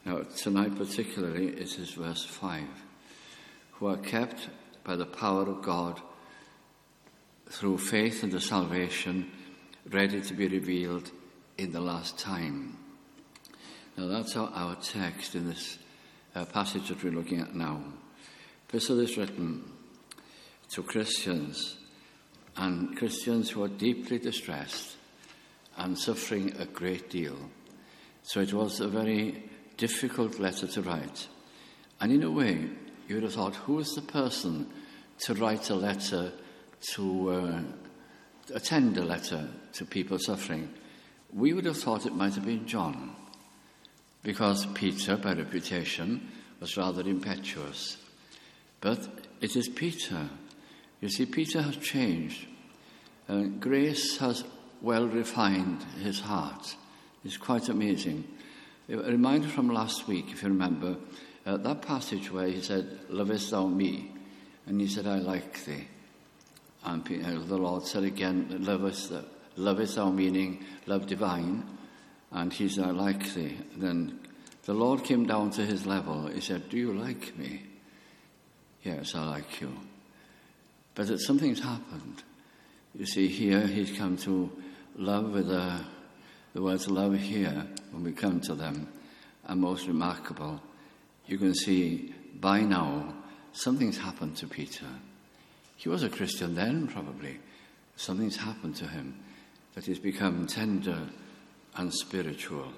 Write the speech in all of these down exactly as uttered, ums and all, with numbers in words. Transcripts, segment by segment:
Now, tonight particularly, it is verse five. Who are kept by the power of God through faith unto salvation, ready to be revealed in the last time. Now, that's our, our text in this uh, passage that we're looking at now. Epistle is written to Christians, and Christians who are deeply distressed and suffering a great deal. So it was a very difficult letter to write. And in a way, you would have thought, who is the person to write a letter to, uh, a tender letter to people suffering? We would have thought it might have been John, because Peter, by reputation, was rather impetuous. But it is Peter. You see, Peter has changed. Uh, grace has well refined his heart. It's quite amazing. A reminder from last week, if you remember, uh, that passage where he said, "Lovest thou me?" And he said, "I like thee." And Peter, the Lord said again, "Lovest thou, lovest thou," meaning love divine. And he said, "I like thee." And then the Lord came down to his level. He said, "Do you like me?" "Yes, I like you." But that something's happened. You see, here he's come to love with a, the words love here, when we come to them, are most remarkable. You can see by now something's happened to Peter. He was a Christian then, probably. Something's happened to him, that he's become tender and spiritual.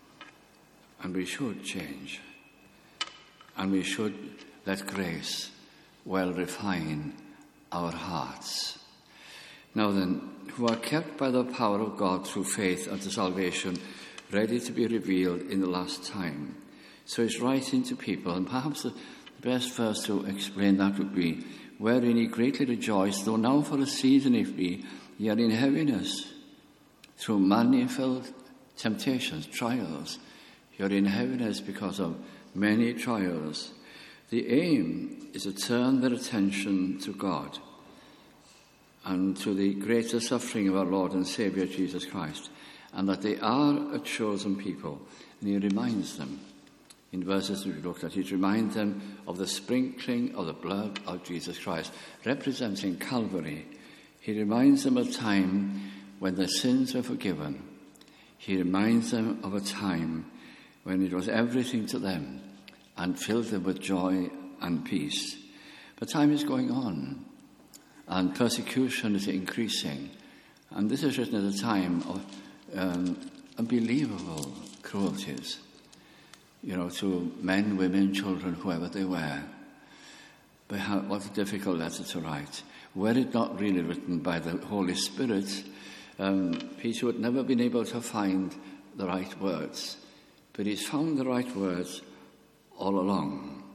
And we should change. And we should let grace well refine our hearts. Now then, who are kept by the power of God through faith unto salvation, ready to be revealed in the last time. So he's writing to people, and perhaps the best verse to explain that would be, wherein he greatly rejoiced, though now for a season if be, ye are in heaviness, through manifold temptations, trials. You're in heaviness because of many trials. The aim is to turn their attention to God and to the greater suffering of our Lord and Saviour Jesus Christ, and that they are a chosen people. And he reminds them, in verses we looked at, he reminds them of the sprinkling of the blood of Jesus Christ, representing Calvary. He reminds them of a time when their sins were forgiven. He reminds them of a time when it was everything to them and filled them with joy and peace. But time is going on, and persecution is increasing. And this is written at a time of um, unbelievable cruelties, you know, to men, women, children, whoever they were. But how, what a difficult letter to write. Were it not really written by the Holy Spirit, um, Peter would never have been able to find the right words. But he's found the right words all along.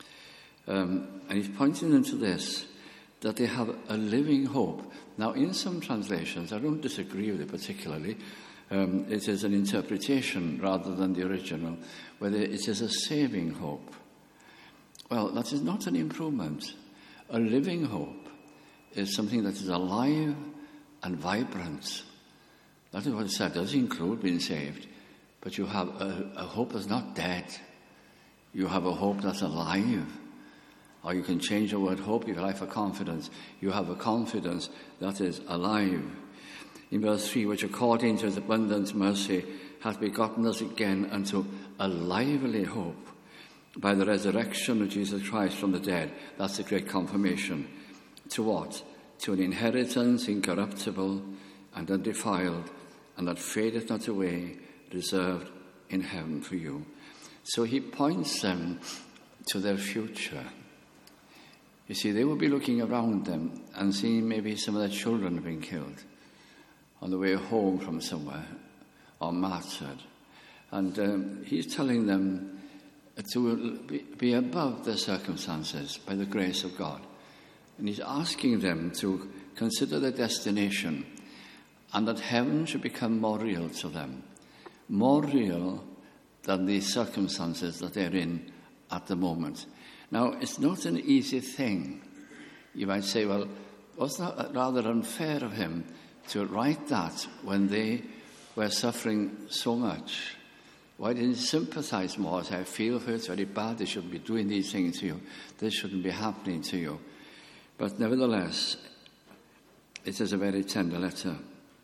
Um, and he's pointing them to this, that they have a living hope. Now, in some translations, I don't disagree with it particularly, um, it is an interpretation rather than the original, whether it is a saving hope. Well, that is not an improvement. A living hope is something that is alive and vibrant. That is what it said. It does include being saved, but you have a, a hope that's not dead. You have a hope that's alive. Or you can change the word hope if you like for confidence. You have a confidence that is alive. In verse three, which according to his abundant mercy hath begotten us again unto a lively hope by the resurrection of Jesus Christ from the dead. That's the great confirmation. To what? To an inheritance incorruptible and undefiled, and that fadeth not away, reserved in heaven for you. So he points them to their future. You see, they will be looking around them and seeing maybe some of their children have been killed on the way home from somewhere or martyred. And um, he's telling them to be, be above their circumstances by the grace of God. And he's asking them to consider their destination and that heaven should become more real to them, more real than the circumstances that they're in at the moment. Now, it's not an easy thing. You might say, well, wasn't that rather unfair of him to write that when they were suffering so much? Why didn't he sympathize more? Say, I feel for you, it's very bad, they shouldn't be doing these things to you. This shouldn't be happening to you. But nevertheless, it is a very tender letter.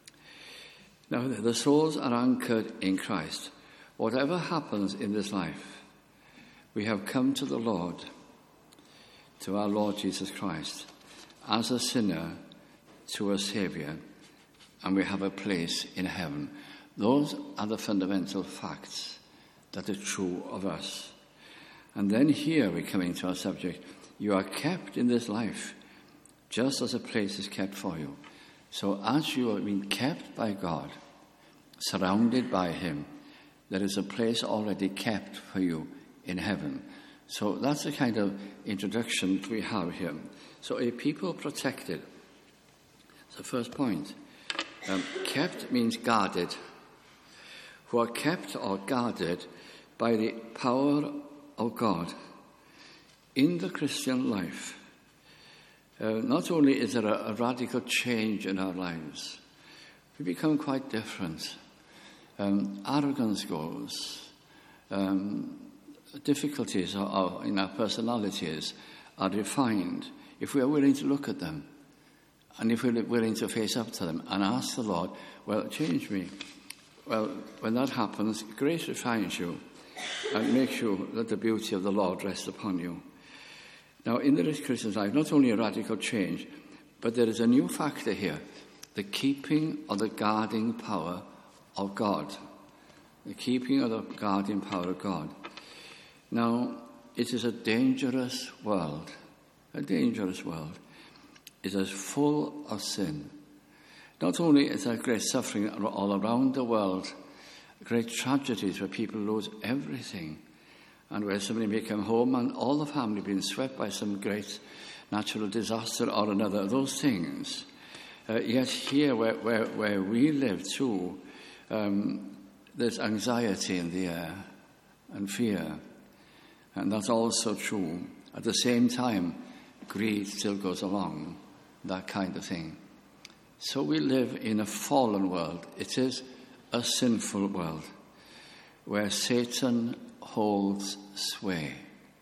Now, the souls are anchored in Christ. Whatever happens in this life, we have come to the Lord, to our Lord Jesus Christ, as a sinner to a Saviour, and we have a place in heaven. Those are the fundamental facts that are true of us. And then here we come into our subject. You are kept in this life just as a place is kept for you. So as you have been kept by God, surrounded by him, there is a place already kept for you in heaven. So that's the kind of introduction that we have here. So a people protected. It's the first point. Um, kept means guarded. Who are kept or guarded by the power of God in the Christian life. Uh, not only is there a, a radical change in our lives, we become quite different. Um, arrogance goes. Um, difficulties are, are in our personalities are refined if we are willing to look at them and if we're willing to face up to them and ask the Lord, well, change me. Well, when that happens, grace refines you and makes sure that the beauty of the Lord rests upon you. Now, in the Christian's life, not only a radical change, but there is a new factor here, the keeping or the guarding power of God. The keeping or the guarding power of God. Now, it is a dangerous world, a dangerous world. It is full of sin. Not only is there great suffering all around the world, great tragedies where people lose everything, and where somebody may come home and all the family being swept by some great natural disaster or another, those things. Uh, yet here, where, where, where we live too, um, there's anxiety in the air and fear. And that's also true. At the same time, greed still goes along, that kind of thing. So we live in a fallen world. It is a sinful world where Satan holds sway.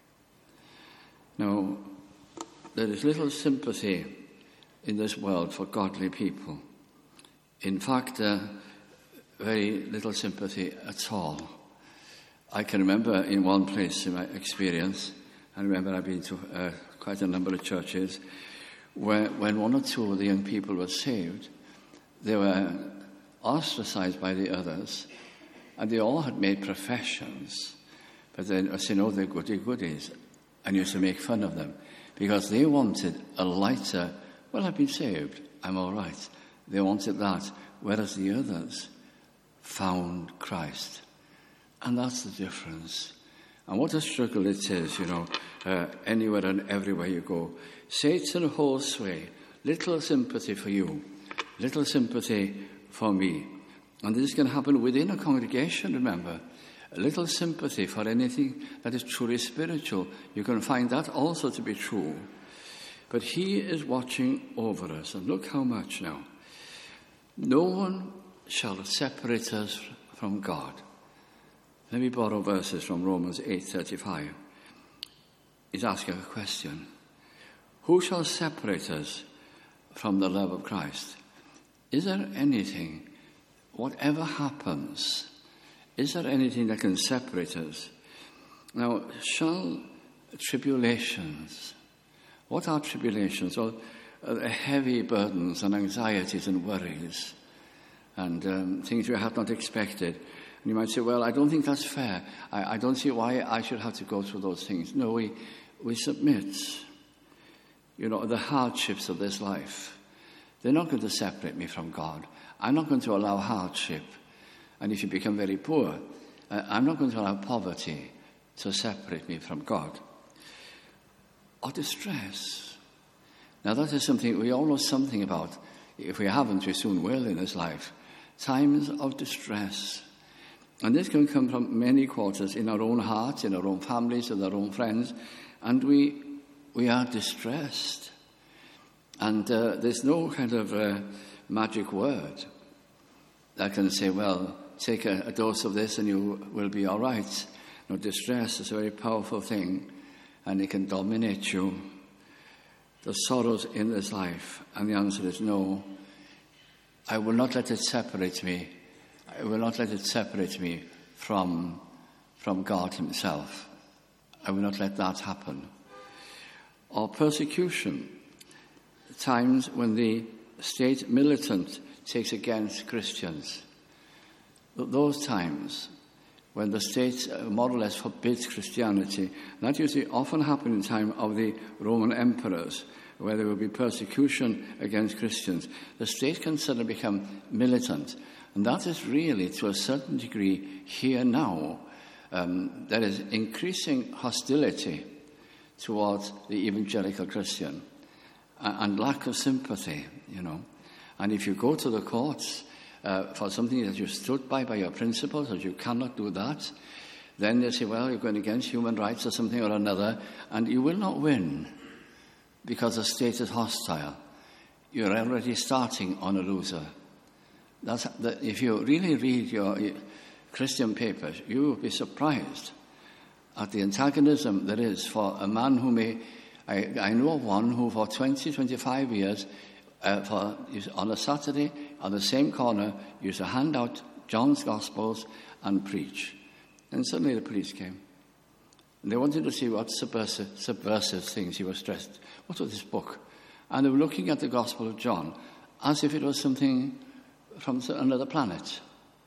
Now, there is little sympathy in this world for godly people. In fact, uh, very little sympathy at all. I can remember in one place in my experience, I remember I've been to uh, quite a number of churches, where when one or two of the young people were saved, they were ostracized by the others, and they all had made professions, but then saying, oh, they're goody-goodies, and used to make fun of them, because they wanted a lighter, well, I've been saved, I'm all right. They wanted that, whereas the others found Christ. And that's the difference. And what a struggle it is, you know, uh, anywhere and everywhere you go. Satan holds sway. Little sympathy for you. Little sympathy for me. And this can happen within a congregation, remember. A little sympathy for anything that is truly spiritual. You can find that also to be true. But he is watching over us. And look how much now. No one shall separate us from God. Let me borrow verses from Romans eight thirty-five. He's asking a question. Who shall separate us from the love of Christ? Is there anything, whatever happens, is there anything that can separate us? Now, shall tribulations, what are tribulations? Well, uh, heavy burdens and anxieties and worries and um, things we have not expected. And you might say, well, I don't think that's fair. I, I don't see why I should have to go through those things. No, we, we submit. You know, the hardships of this life, they're not going to separate me from God. I'm not going to allow hardship. And if you become very poor, uh, I'm not going to allow poverty to separate me from God. Or distress. Now, that is something we all know something about. If we haven't, we soon will in this life. Times of distress. And this can come from many quarters, in our own hearts, in our own families, in our own friends. And we we are distressed. And uh, there's no kind of uh, magic word that can say, well, take a, a dose of this and you will be all right. No, distress is a very powerful thing, and it can dominate you. The sorrows in this life, and the answer is no. I will not let it separate me. I will not let it separate me from, from God himself. I will not let that happen. Or persecution, times when the state militant takes against Christians. Those times when the state more or less forbids Christianity, that usually often happened in the time of the Roman emperors, where there will be persecution against Christians. The state can suddenly become militant, and that is really, to a certain degree, here now. Um, there is increasing hostility towards the evangelical Christian, and, and lack of sympathy, you know. And if you go to the courts uh, for something that you stood by, by your principles, that you cannot do that, then they say, well, you're going against human rights or something or another, and you will not win because the state is hostile. You're already starting on a loser. That's, that, if you really read your Christian papers, you will be surprised at the antagonism there is for a man who may... I, I know of one who for twenty, twenty-five years, uh, for, on a Saturday, on the same corner, used to hand out John's Gospels and preach. And suddenly the police came. And they wanted to see what subversive, subversive things he was stressed. What was this book? And they were looking at the Gospel of John as if it was something from another planet.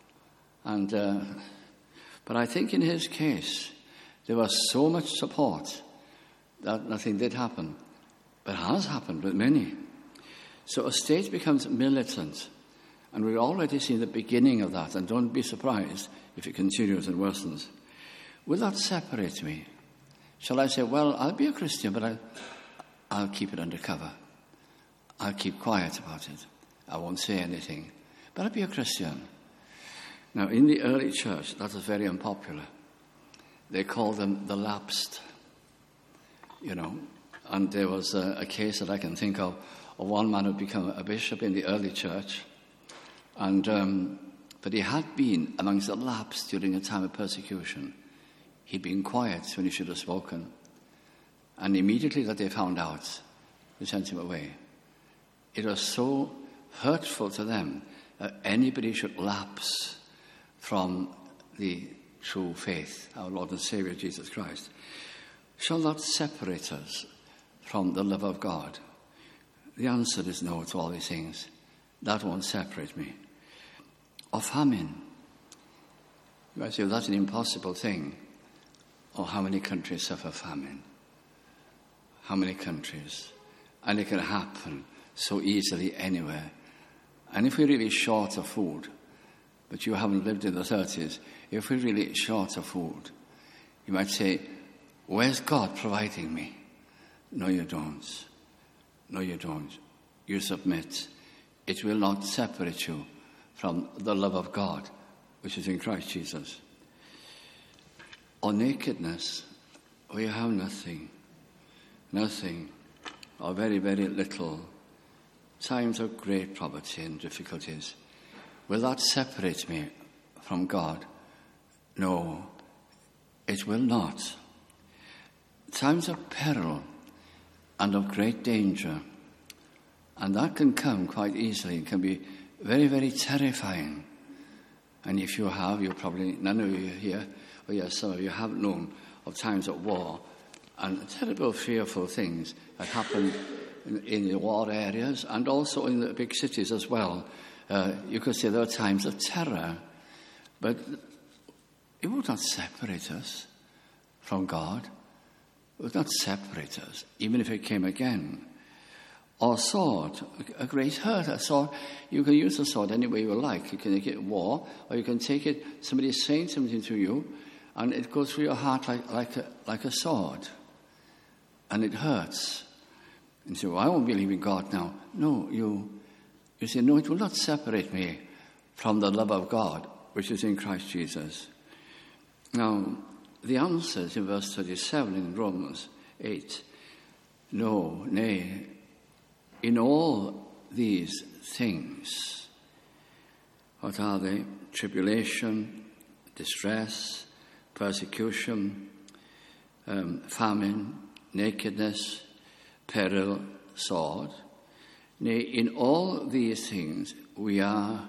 And uh, but I think in his case, there was so much support that nothing did happen. But it has happened with many. So a state becomes militant, and we've already seen the beginning of that, and don't be surprised if it continues and worsens. Will that separate me? Shall I say, well, I'll be a Christian, but I'll, I'll keep it undercover. I'll keep quiet about it. I won't say anything, but I'll be a Christian. Now, in the early church, that was very unpopular. They called them the lapsed, you know. And there was a, a case that I can think of, of one man who had become a bishop in the early church, and um, but he had been amongst the lapsed during a time of persecution. He'd been quiet when he should have spoken. And immediately that they found out, they sent him away. It was so hurtful to them that anybody should lapse from the true faith, our Lord and Saviour Jesus Christ. Shall that separate us from the love of God? The answer is no to all these things. That won't separate me. Or famine. You might say, well, that's an impossible thing. Or how many countries suffer famine? How many countries? And it can happen so easily anywhere. And if we're really short of food, but you haven't lived in the thirties, if we're really short of food, you might say, where's God providing me? No, you don't. No, you don't. You submit. It will not separate you from the love of God, which is in Christ Jesus. Or nakedness, where you have nothing, nothing, or very, very little, times of great poverty and difficulties. Will that separate me from God? No, it will not. Times of peril and of great danger, and that can come quite easily. It can be very, very terrifying. And if you have, you probably, none of you here, or yes, some of you have known of times of war and terrible, fearful things that happen in, in the war areas and also in the big cities as well. Uh, you could say there are times of terror, but it would not separate us from God. It would not separate us, even if it came again. Or sword, a great hurt. A sword, you can use a sword any way you like. You can take it war, or you can take it, somebody is saying something to you, and it goes through your heart like, like, a, like a sword. And it hurts. And you say, well, I won't believe in God now. No, you, you say, no, it will not separate me from the love of God, which is in Christ Jesus. Now, the answer is in verse thirty-seven in Romans eight. No, nay, in all these things, what are they? tribulation, distress, persecution, um, famine, nakedness, peril, sword. Nay, in all these things we are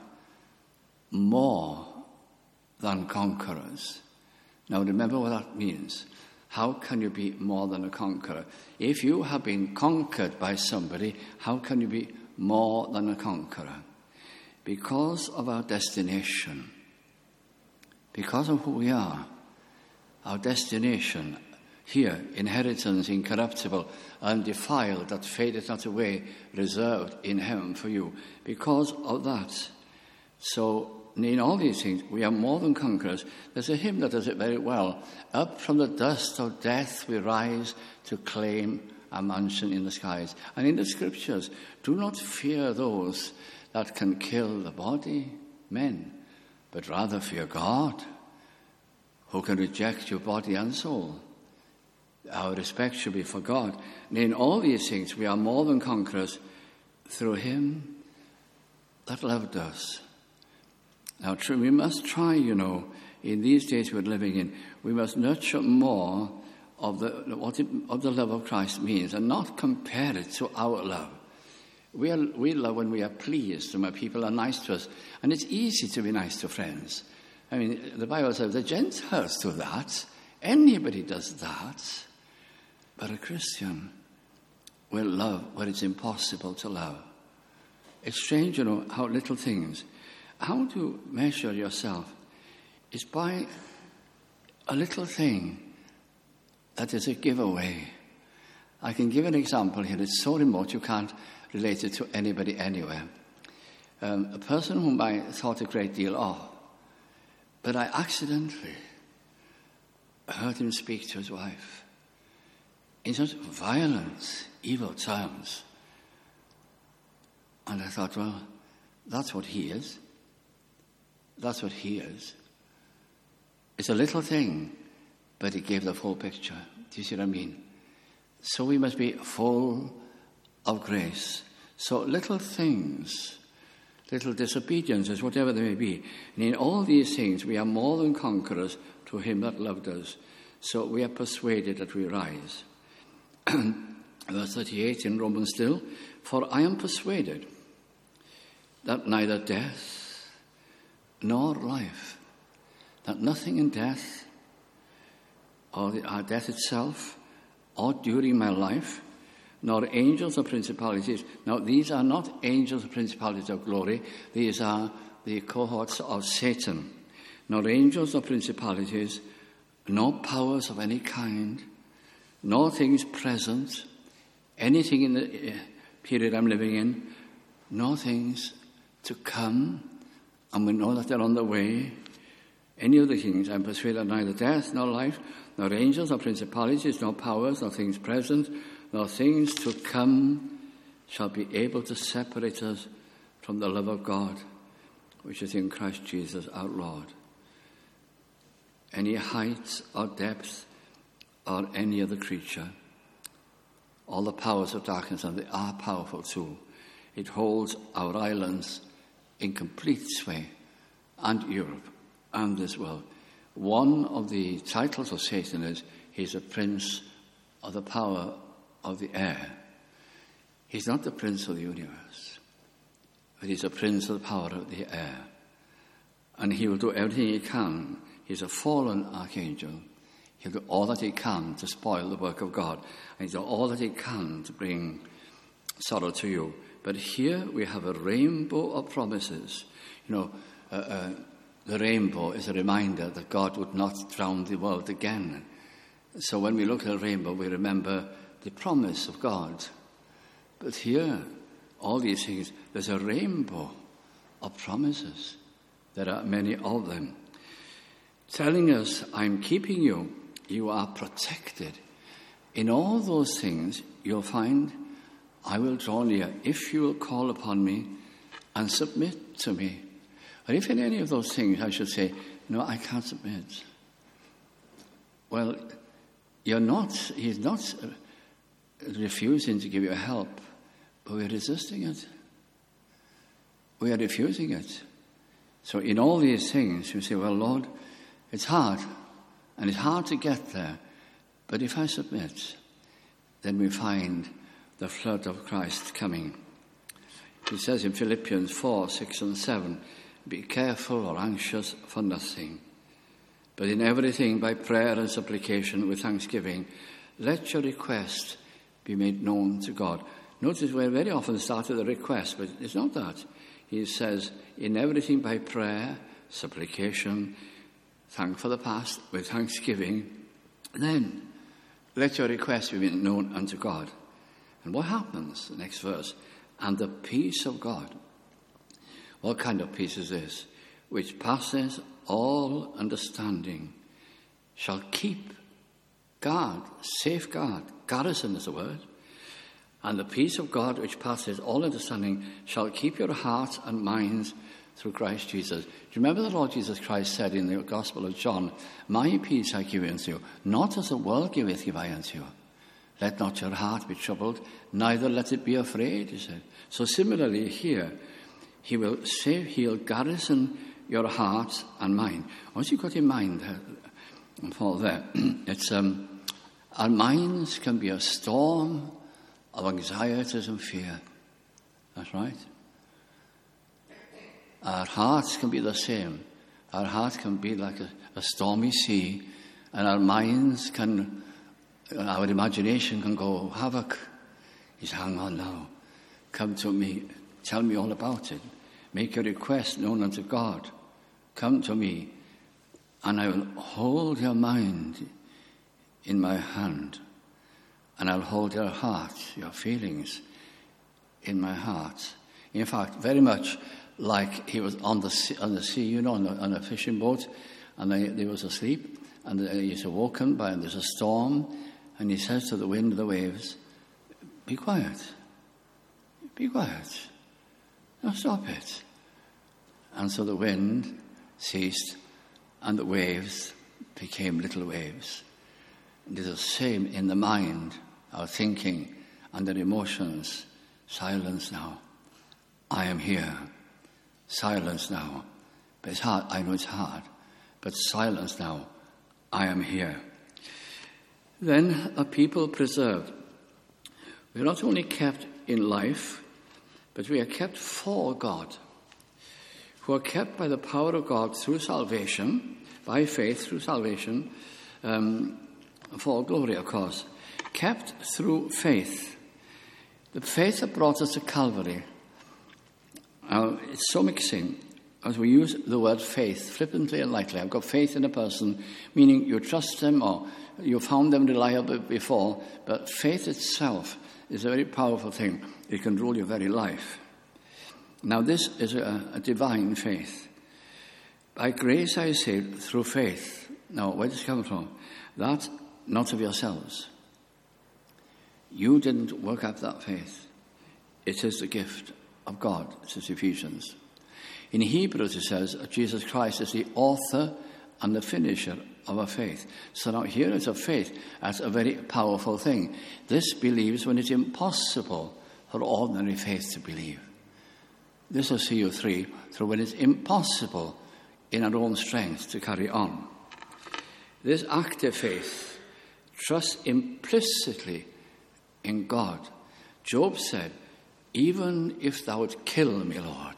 more than conquerors. Now remember what that means. How can you be more than a conqueror? If you have been conquered by somebody, how can you be more than a conqueror? Because of our destination. Because of who we are. Our destination here, inheritance incorruptible, undefiled, that fadeth not away, reserved in heaven for you. Because of that. So, in all these things, we are more than conquerors. There's a hymn that does it very well. Up from the dust of death we rise to claim a mansion in the skies. And in the scriptures, do not fear those that can kill the body, men, but rather fear God, who can reject your body and soul. Our respect should be for God. And in all these things, we are more than conquerors through him that loved us. Now, we must try, you know, in these days we're living in, we must nurture more of the what it, of the love of Christ means, and not compare it to our love. We are, we love when we are pleased and when people are nice to us, and it's easy to be nice to friends. I mean, the Bible says the Gentiles do that. Anybody does that. But a Christian will love what it's impossible to love. It's strange, you know, how little things. How to measure yourself is by a little thing that is a giveaway. I can give an example here. It's so remote you can't relate it to anybody anywhere. Um, a person whom I thought a great deal of, but I accidentally heard him speak to his wife in such violent, evil terms. And I thought, well, that's what he is. That's what he is. It's a little thing, but it gave the full picture. Do you see what I mean? So we must be full of grace. So little things, little disobediences, whatever they may be. And in all these things, we are more than conquerors to him that loved us. So we are persuaded that we rise. Verse thirty-eight in Romans still, for I am persuaded that neither death nor life, that nothing in death or the, uh, death itself or during my life, nor angels or principalities. Now, these are not angels or principalities of glory. These are the cohorts of Satan. Nor angels or principalities, nor powers of any kind, nor things present, anything in the period I'm living in, nor things to come, and we know that they're on the way. Any of the things, I'm persuaded neither death nor life, nor angels or principalities, nor powers, nor things present, nor things to come shall be able to separate us from the love of God, which is in Christ Jesus our Lord. Any height or depth or any other creature, all the powers of darkness, and they are powerful too. It holds our islands in complete sway, and Europe and this world. One of the titles of Satan is he's a prince of the power of the air. He's not the prince of the universe, but he's a prince of the power of the air. And he will do everything he can. He's a fallen archangel. He'll do all that he can to spoil the work of God. And he'll do all that he can to bring sorrow to you. But here we have a rainbow of promises. You know, uh, uh, the rainbow is a reminder that God would not drown the world again. So when we look at the rainbow, we remember the promise of God. But here, all these things, there's a rainbow of promises. There are many of them. Telling us, I'm keeping you, you are protected. In all those things, you'll find, I will draw near if you will call upon me and submit to me. But if in any of those things I should say, no, I can't submit. Well, you're not, he's not refusing to give you help, but we're resisting it. We are refusing it. So in all these things, you say, well, Lord, it's hard, and it's hard to get there. But if I submit, then we find the flood of Christ coming. He says in Philippians four, six and seven, be careful or anxious for nothing, but in everything by prayer and supplication with thanksgiving, let your request be made known to God. Notice we very often start with a request, but it's not that. He says, in everything by prayer, supplication, thank for the past, with thanksgiving, then let your request be made known unto God. And what happens? The next verse, and the peace of God. What kind of peace is this? Which passes all understanding, shall keep, guard, safeguard, garrison is the word, and the peace of God which passes all understanding shall keep your hearts and minds through Christ Jesus. Do you remember the Lord Jesus Christ said in the Gospel of John, my peace I give unto you, not as the world giveth give I unto you. Let not your heart be troubled, neither let it be afraid, he said. So similarly here, he will save, he'll garrison your heart and mind. What's he got in mind uh, for there? It's, um, our minds can be a storm of anxieties and fear. That's right. Our hearts can be the same. Our heart can be like a, a stormy sea, and our minds can, our imagination can go havoc. He's hang on now. Come to me. Tell me all about it. Make your request known unto God. Come to me, and I will hold your mind in my hand, and I'll hold your heart, your feelings, in my heart. In fact, very much like he was on the sea, on the sea you know, on, the, on a fishing boat, and they, they was asleep, and he's awoken by, and there's a storm, and he says to the wind and the waves, be quiet, be quiet, now stop it. And so the wind ceased, and the waves became little waves. It is the same in the mind, our thinking, and our emotions. Silence now. I am here. Silence now. But it's hard. I know it's hard. But silence now. I am here. Then a people preserved. We are not only kept in life, but we are kept for God, who are kept by the power of God through salvation, by faith through salvation, um, for glory, of course. Kept through faith. The faith that brought us to Calvary. Uh, it's so mixing as we use the word faith flippantly and lightly. I've got faith in a person, meaning you trust them or you found them reliable before, but faith itself is a very powerful thing. It can rule your very life. Now, this is a, a divine faith. By grace I saved through faith. Now, where does it come from? That, not of yourselves. You didn't work up that faith. It is the gift of God, says Ephesians. In Hebrews, it says that Jesus Christ is the author and the finisher of our faith. So now here is a faith. That's a very powerful thing. This believes when it's impossible for ordinary faith to believe. This will see you through, through when it's impossible in our own strength to carry on. This active faith trusts implicitly in God. Job said, even if thou would kill me, Lord,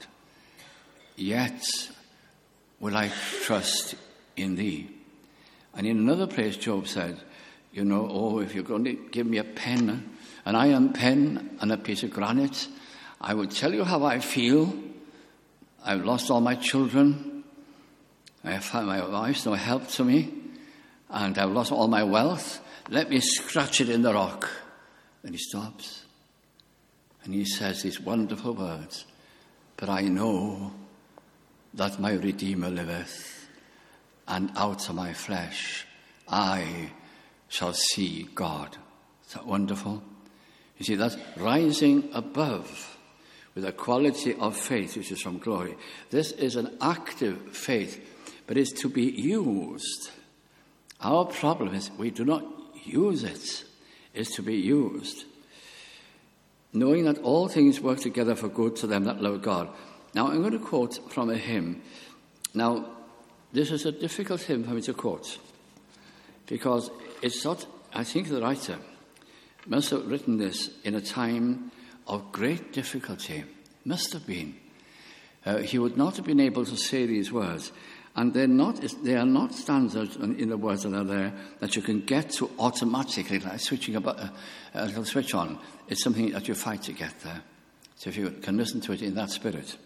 yet will I trust in thee. And in another place, Job said, you know, oh, if you're going to give me a pen, an iron pen and a piece of granite, I will tell you how I feel. I've lost all my children. I have found my wife's no help to me. And I've lost all my wealth. Let me scratch it in the rock. And he stops. And he says these wonderful words, but I know that my Redeemer liveth, and out of my flesh I shall see God. Is that wonderful? You see, that's rising above with a quality of faith which is from glory. This is an active faith, but it's to be used. Our problem is we do not use it. It's to be used. Knowing that all things work together for good to them that love God. Now, I'm going to quote from a hymn. Now, this is a difficult hymn for me to quote, because it's not, I think the writer must have written this in a time of great difficulty. Must have been. Uh, he would not have been able to say these words. And they're not, they are not stanzas in the words that are there that you can get to automatically, like switching a, a, a little switch on. It's something that you fight to get there. So if you can listen to it in that spirit.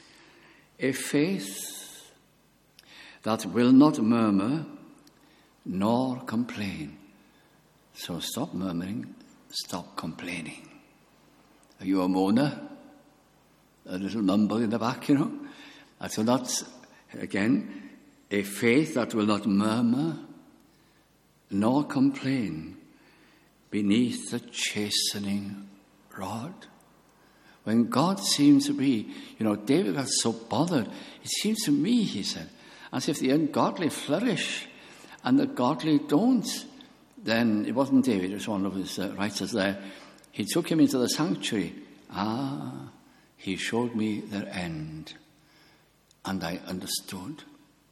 A faith that will not murmur nor complain. So stop murmuring, stop complaining. Are you a moaner? A little mumble in the back, you know? And so that's, again, a faith that will not murmur nor complain beneath the chastening rod. When God seems to be, you know, David got so bothered. It seems to me, he said, as if the ungodly flourish and the godly don't. Then it wasn't David, it was one of his uh, writers there. He took him into the sanctuary. Ah, he showed me their end, and I understood.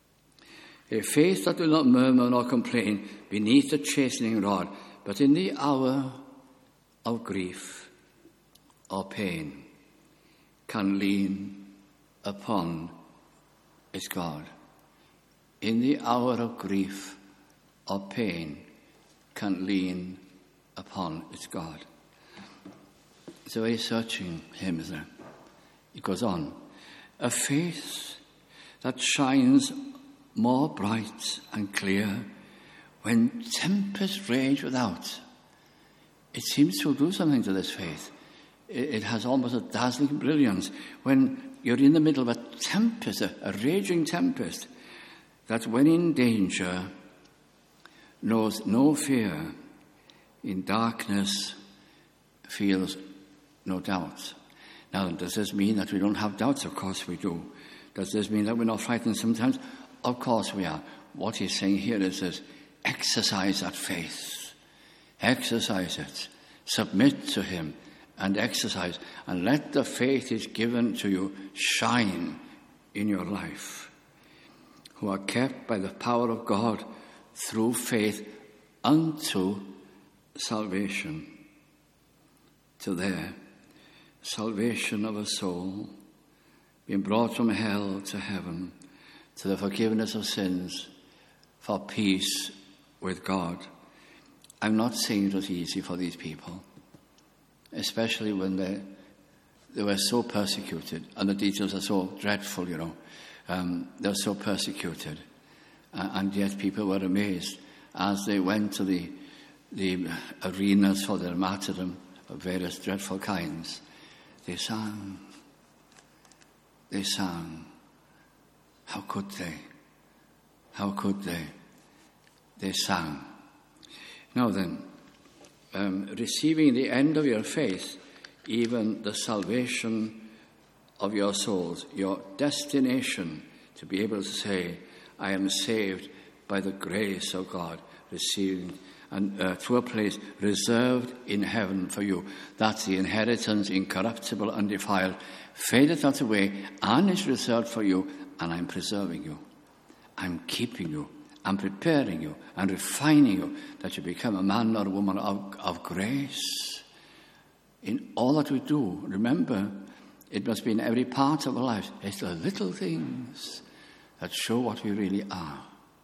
A faith that will not murmur nor complain beneath the chastening rod, but in the hour of grief or pain can lean upon its God. In the hour of grief or pain can lean upon its God. It's a very searching hymn, isn't it? It goes on. A faith that shines more bright and clear when tempests rage without. It seems to do something to this faith. It has almost a dazzling brilliance when you're in the middle of a tempest, a, a raging tempest, that when in danger knows no fear, in darkness feels no doubt. Now, does this mean that we don't have doubts? Of course we do. Does this mean that we're not frightened sometimes? Of course we are. What he's saying here is this: exercise that faith. Exercise it. Submit to him and exercise. And let the faith he's given to you shine in your life. Who are kept by the power of God through faith unto salvation. To their salvation of a soul, being brought from hell to heaven, to the forgiveness of sins, for peace with God. I'm not saying it was easy for these people, especially when they they were so persecuted, and the details are so dreadful, you know. Um, they were so persecuted, uh, and yet people were amazed as they went to the the arenas for their martyrdom of various dreadful kinds. They sang. They sang. How could they? How could they? They sang. Now then, um, receiving the end of your faith, even the salvation of your souls, your destination to be able to say, I am saved by the grace of God, receiving and uh, to a place reserved in heaven for you. That's the inheritance, incorruptible, undefiled, fadeth not away, and is reserved for you, and I'm preserving you. I'm keeping you. I'm preparing you and refining you that you become a man or a woman of, of grace. In all that we do, remember, it must be in every part of our lives. It's the little things that show what we really are.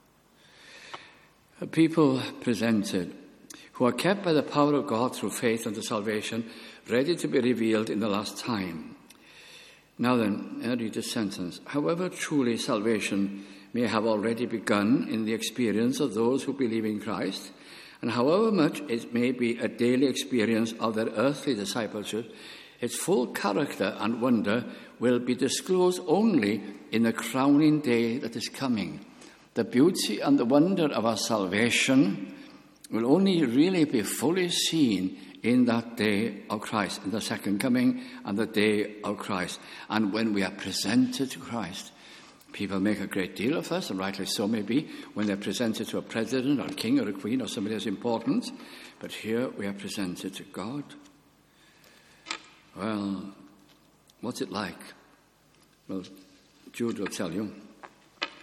People presented who are kept by the power of God through faith unto salvation, ready to be revealed in the last time. Now then, I read this sentence. However truly salvation may have already begun in the experience of those who believe in Christ, and however much it may be a daily experience of their earthly discipleship, its full character and wonder will be disclosed only in the crowning day that is coming. The beauty and the wonder of our salvation will only really be fully seen in that day of Christ, in the second coming and the day of Christ. And when we are presented to Christ, people make a great deal of us, and rightly so maybe, when they're presented to a president or a king or a queen or somebody as important. But here we are presented to God. Well, what's it like? Well, Jude will tell you.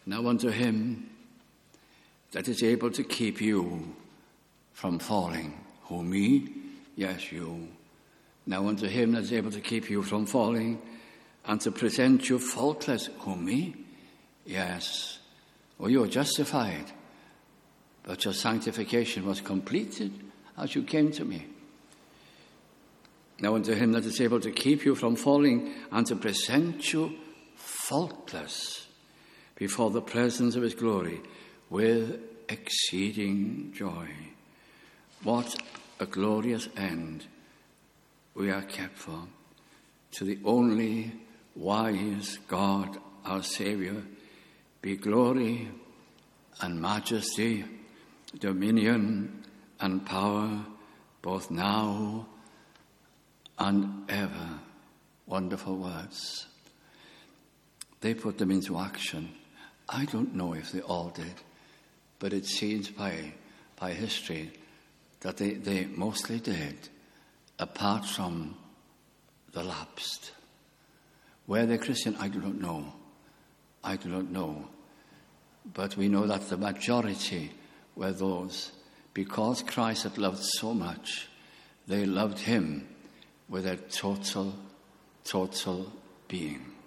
Now unto him that is able to keep you from falling. Who, me? Yes, you. Now unto him that is able to keep you from falling and to present you faultless. Who, me? Yes. Oh, you are justified, but your sanctification was completed as you came to me. Now unto him that is able to keep you from falling and to present you faultless before the presence of his glory with exceeding joy. What a glorious end we are kept for. To the only wise God, our Saviour, be glory and majesty, dominion and power, both now and ever. Wonderful words. They put them into action. I don't know if they all did, but it seems by, by history that they, they mostly did, apart from the lapsed. Were they Christian? I do not know. I do not know. But we know that the majority were those, because Christ had loved so much, they loved him with their total, total being.